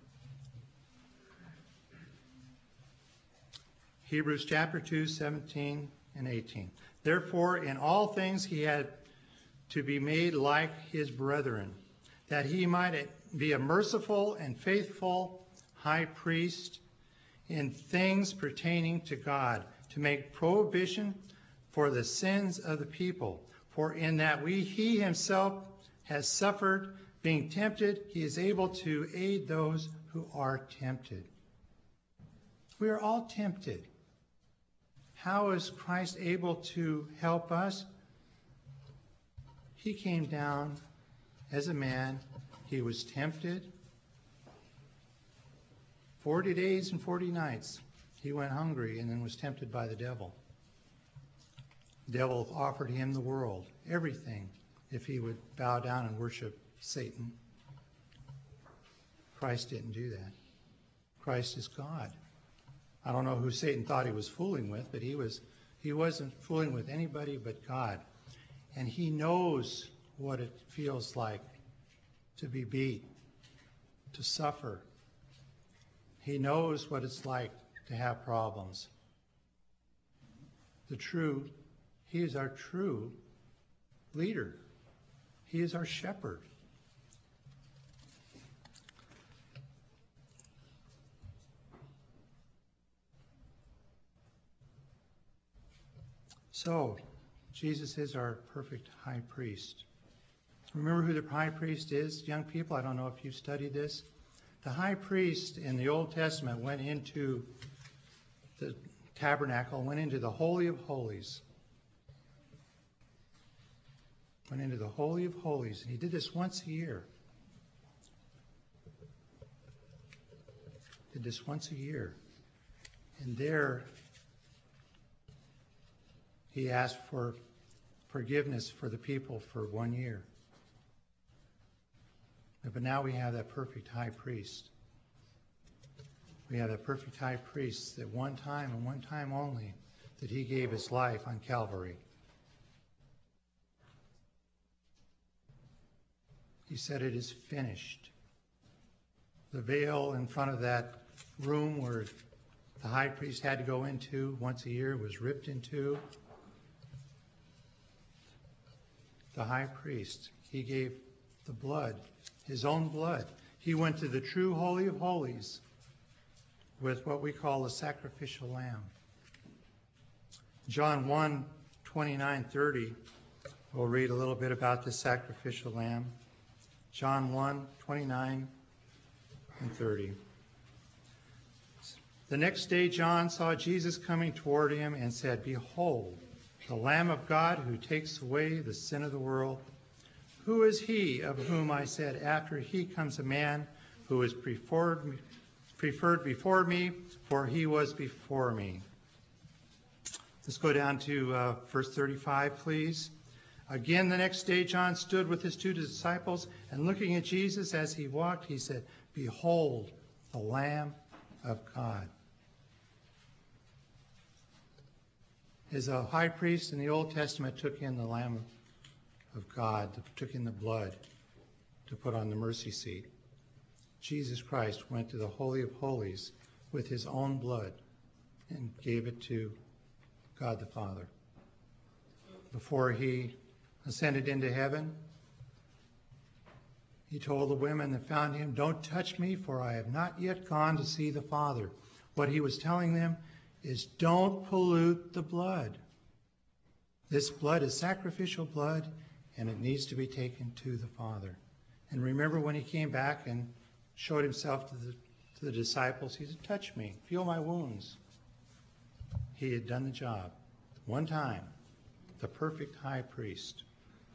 Hebrews chapter two, seventeen and eighteen. Therefore, in all things he had to be made like his brethren, that he might be a merciful and faithful high priest in things pertaining to God, to make prohibition for the sins of the people. For in that we, he himself has suffered, being tempted, he is able to aid those who are tempted. We are all tempted. How is Christ able to help us? He came down as a man. He was tempted. Forty days and forty nights. He went hungry and then was tempted by the devil. The devil offered him the world, everything, if he would bow down and worship Satan. Christ didn't do that. Christ is God. I don't know who Satan thought he was fooling with, but he was he wasn't fooling with anybody but God. And he knows what it feels like to be beat, to suffer. He knows what it's like to have problems. The true, he is our true leader. He is our shepherd. So, Jesus is our perfect high priest. Remember who the high priest is, young people? I don't know if you've studied this. The high priest in the Old Testament went into the tabernacle, went into the Holy of Holies. Went into the Holy of Holies, and he did this once a year. Did this once a year. And there he asked for forgiveness for the people for one year. But now we have that perfect high priest. We have that perfect high priest that one time and one time only that he gave his life on Calvary. He said, it is finished. The veil in front of that room where the high priest had to go into once a year was ripped in two. The high priest, he gave the blood, his own blood. He went to the true Holy of Holies with what we call a sacrificial lamb. John one, twenty-nine, thirty, we'll read a little bit about the sacrificial lamb. John one, twenty-nine and thirty. The next day John saw Jesus coming toward him and said, "Behold, the Lamb of God who takes away the sin of the world. Who is he of whom I said, after he comes a man who is preferred, preferred before me, for he was before me." Let's go down to uh, verse thirty-five, please. Again, the next day John stood with his two disciples, and looking at Jesus as he walked, he said, "Behold, the Lamb of God." As a high priest in the Old Testament took in the Lamb of God, took in the blood to put on the mercy seat, Jesus Christ went to the Holy of Holies with his own blood and gave it to God the Father. Before he ascended into heaven, he told the women that found him, "Don't touch me, for I have not yet gone to see the Father." What he was telling them is, don't pollute the blood. This blood is sacrificial blood, and it needs to be taken to the Father. And remember when he came back and showed himself to the, to the disciples, he said, "Touch me, feel my wounds." He had done the job. One time, the perfect high priest.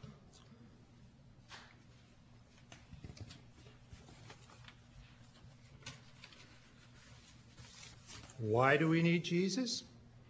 Why do we need Jesus?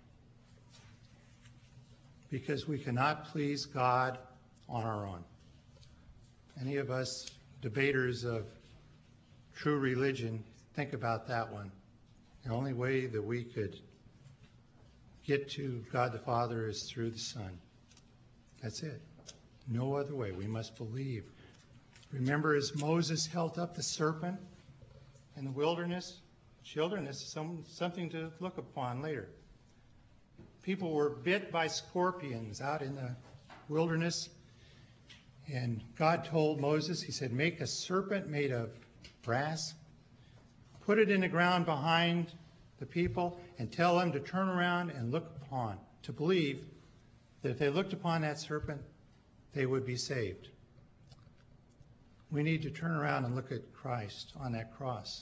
Because we cannot please God on our own. Any of us debaters of true religion, think about that one. The only way that we could get to God the Father is through the Son. That's it. No other way. We must believe. Remember, as Moses held up the serpent in the wilderness, children, this is some, something to look upon later. People were bit by scorpions out in the wilderness, and God told Moses, he said, "Make a serpent made of brass, put it in the ground behind the people, and tell them to turn around and look upon, to believe that if they looked upon that serpent, they would be saved." We need to turn around and look at Christ on that cross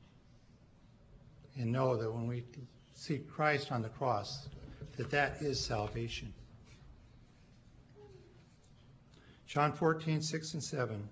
and know that when we see Christ on the cross, that that is salvation. John fourteen, six and seven.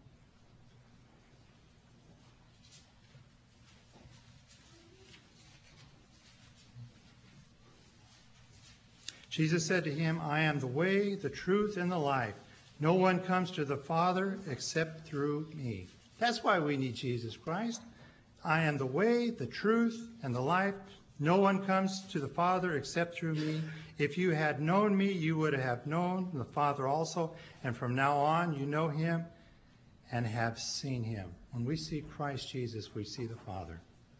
Jesus said to him, "I am the way, the truth, and the life. No one comes to the Father except through me." That's why we need Jesus Christ. I am the way, the truth, and the life. No one comes to the Father except through me. If you had known me, you would have known the Father also. And from now on, you know him and have seen him. When we see Christ Jesus, we see the Father.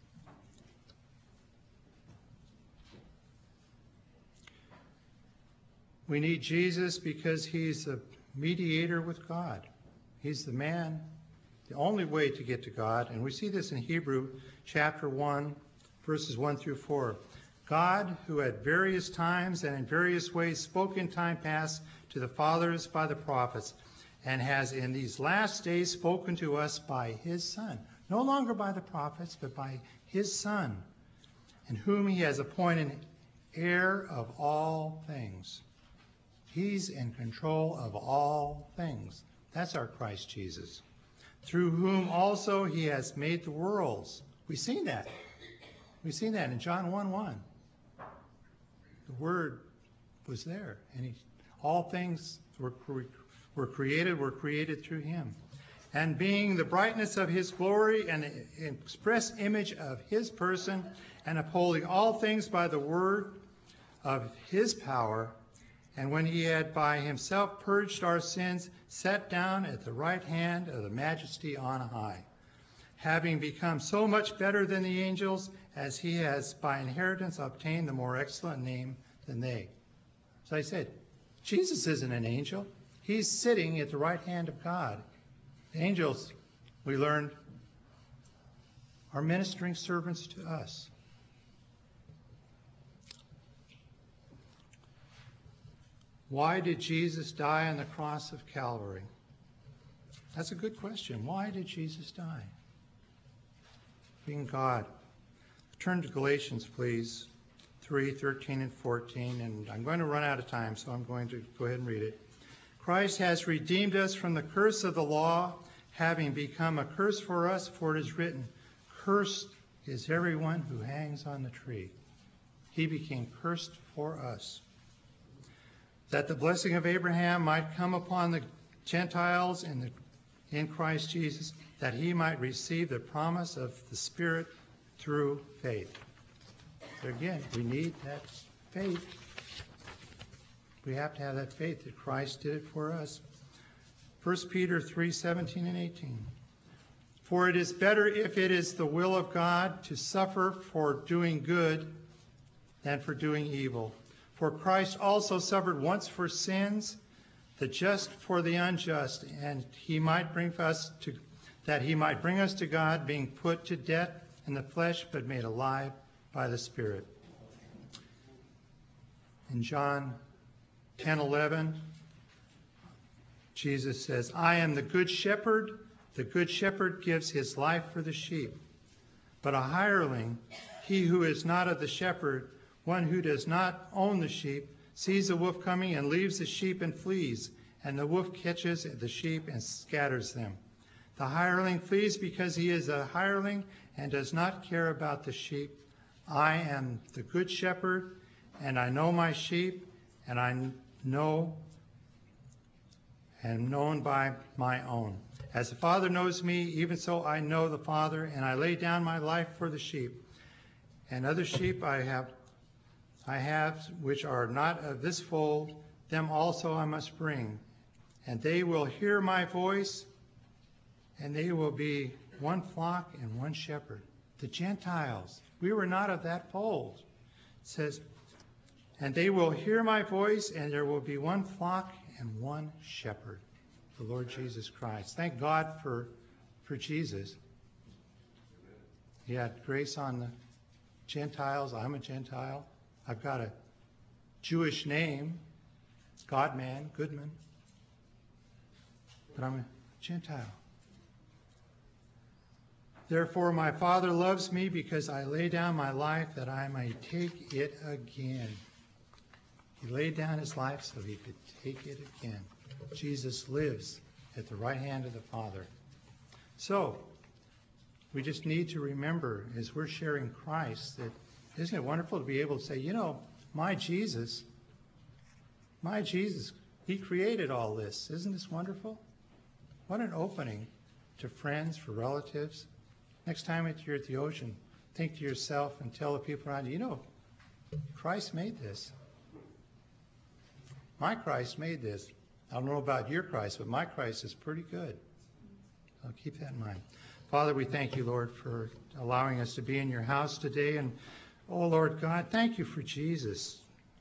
We need Jesus because he's a mediator with God. He's the man, the only way to get to God. And we see this in Hebrew chapter one, verses one through four. God, who at various times and in various ways spoke in time past to the fathers by the prophets, and has in these last days spoken to us by his Son. No longer by the prophets, but by his Son, in whom he has appointed heir of all things. He's in control of all things. That's our Christ Jesus. Through whom also he has made the worlds. We've seen that. We've seen that in John one one. The Word was there. And he, all things were, were created, were created through him. And being the brightness of his glory and the express image of his person, and upholding all things by the word of his power, and when he had by himself purged our sins, sat down at the right hand of the Majesty on high, having become so much better than the angels, as he has by inheritance obtained the more excellent name than they. So I said, Jesus isn't an angel. He's sitting at the right hand of God. The angels, we learned, are ministering servants to us. Why did Jesus die on the cross of Calvary? That's a good question. Why did Jesus die? Being God. Turn to Galatians, please, three, thirteen, and fourteen. And I'm going to run out of time, so I'm going to go ahead and read it. Christ has redeemed us from the curse of the law, having become a curse for us, for it is written, "Cursed is everyone who hangs on the tree." He became cursed for us, that the blessing of Abraham might come upon the Gentiles in, the, in Christ Jesus, that he might receive the promise of the Spirit through faith. So again, we need that faith. We have to have that faith that Christ did it for us. First Peter three, seventeen and eighteen. For it is better if it is the will of God to suffer for doing good than for doing evil. For Christ also suffered once for sins, the just for the unjust, and he might bring us to that he might bring us to God, being put to death in the flesh, but made alive by the Spirit. In John ten eleven, Jesus says, "I am the good shepherd. The good shepherd gives his life for the sheep. But a hireling, he who is not of the shepherd, one who does not own the sheep, sees the wolf coming and leaves the sheep and flees, and the wolf catches the sheep and scatters them. The hireling flees because he is a hireling and does not care about the sheep. I am the good shepherd, and I know my sheep, and I know and am known by my own. As the Father knows me, even so I know the Father, and I lay down my life for the sheep. And other sheep I have I have which are not of this fold, them also I must bring. And they will hear my voice, and they will be one flock and one shepherd." The Gentiles, we were not of that fold. It says, "And they will hear my voice, and there will be one flock and one shepherd." The Lord Jesus Christ. Thank God for, for Jesus. He had grace on the Gentiles. I'm a Gentile. I've got a Jewish name, God-man, Goodman, but I'm a Gentile. "Therefore my Father loves me, because I lay down my life that I may take it again." He laid down his life so he could take it again. Jesus lives at the right hand of the Father. So, we just need to remember, as we're sharing Christ, that isn't it wonderful to be able to say, you know, my Jesus, my Jesus, he created all this. Isn't this wonderful? What an opening to friends, for relatives. Next time that you're at the ocean, think to yourself and tell the people around you, you know, Christ made this. My Christ made this. I don't know about your Christ, but my Christ is pretty good. So keep that in mind. Father, we thank you, Lord, for allowing us to be in your house today. And oh, Lord God, thank you for Jesus,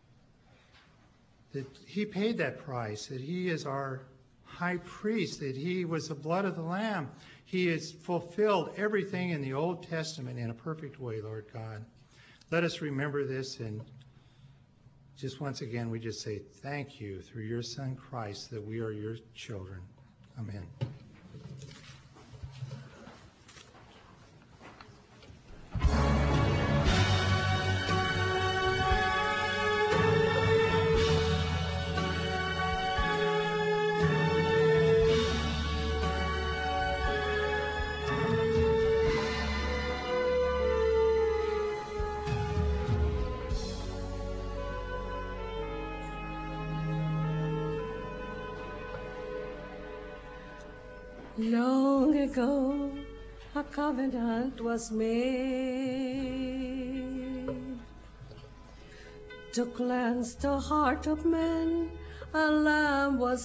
that he paid that price, that he is our high priest, that he was the blood of the Lamb. He has fulfilled everything in the Old Testament in a perfect way, Lord God. Let us remember this, and just once again, we just say thank you through your Son Christ that we are your children. Amen. Long ago, a covenant was made to cleanse the heart of men. A lamb was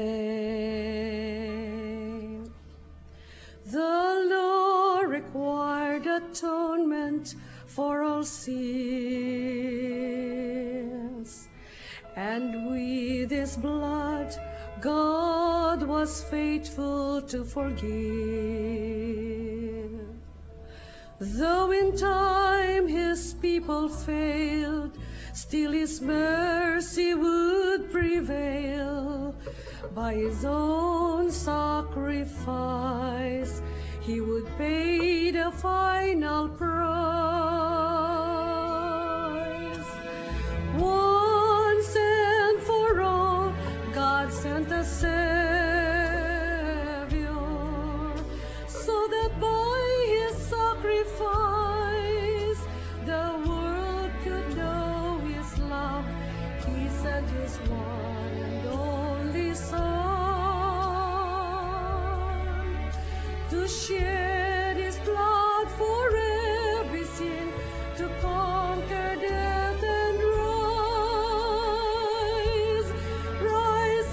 slain. The law required atonement for all sins, and with his blood God was faithful to forgive. Though in time his people failed, still his mercy would prevail. By his own sacrifice, he would pay the final price. Once and for all, God sent a Savior, so that by his sacrifice, the world could know his love. He sent his one and only Son to shed his blood for every sin, to conquer death and rise, rise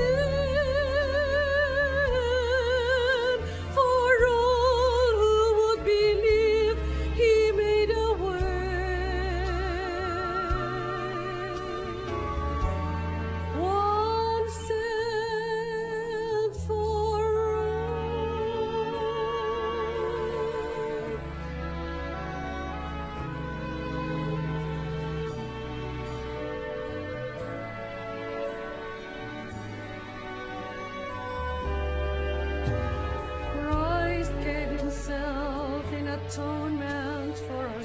again. For all who would believe, he made a way. Once and for Christ gave himself in atonement for our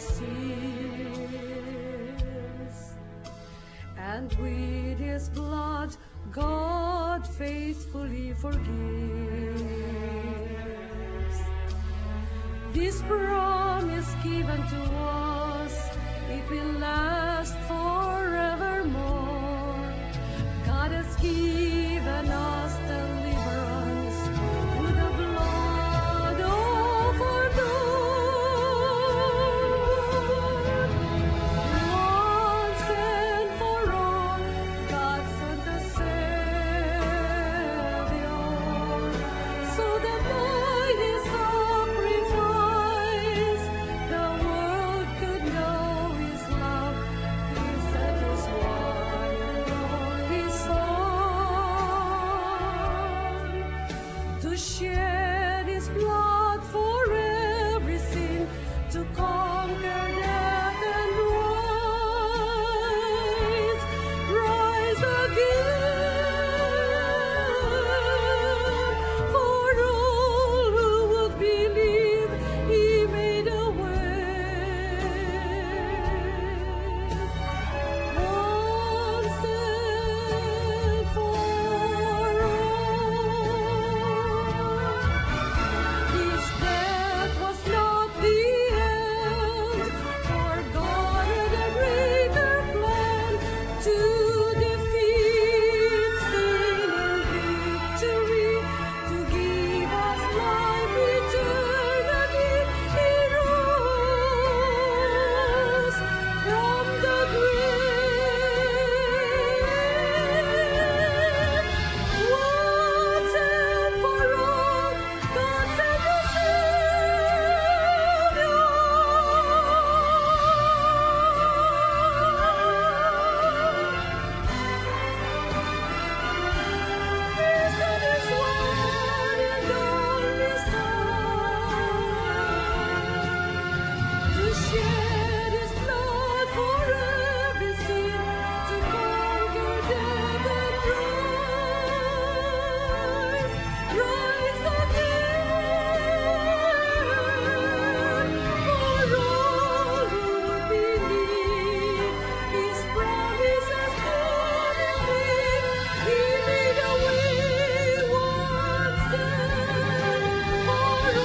sins, and with his blood God faithfully forgives. This promise given to us, it will last forevermore. God has given us deliverance through the blood of our Lord. Once and for all, God sent a Savior, so that by his sacrifice, the world could know his love. He sent his one and only Son to shed his blood for every sin, to conquer death and rise, rise again. For all who would believe, he made a way. Once and for all, his death was not the end, for God had a greater plan to defeat sin and victory, to give us life eternally. He rose from the grave. Once and for all, God sent a Savior. He sent his one and only Son to shed his blood for every sin, to conquer death and rise, rise again. For all who would believe, his promises come indeed. He made a way once and for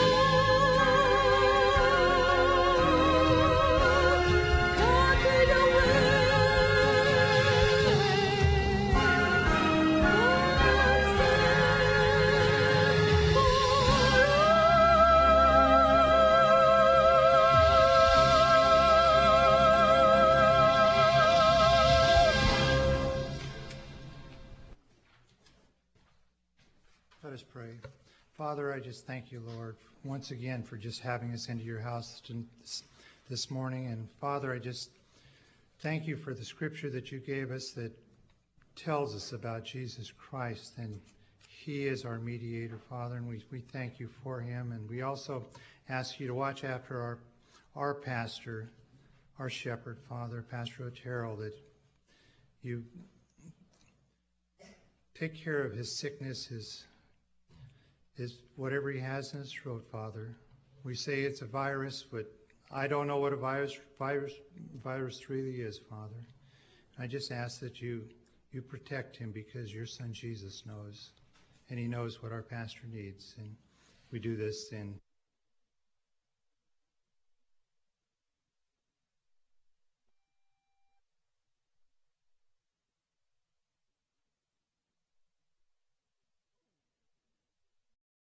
all. God made a way once and for Let us pray. Father, I just thank you, Lord, once again for just having us into your house to- this morning. And Father, I just thank you for the scripture that you gave us that tells us about Jesus Christ, then He is our mediator, Father, and we, we thank you for Him. And we also ask you to watch after our, our pastor, our shepherd, Father, Pastor Otero, that you take care of his sickness, his, his whatever he has in his throat, Father. We say it's a virus, but I don't know what a virus virus virus really is, Father. I just ask that you you protect him, because your son Jesus knows, and he knows what our pastor needs. And we do this in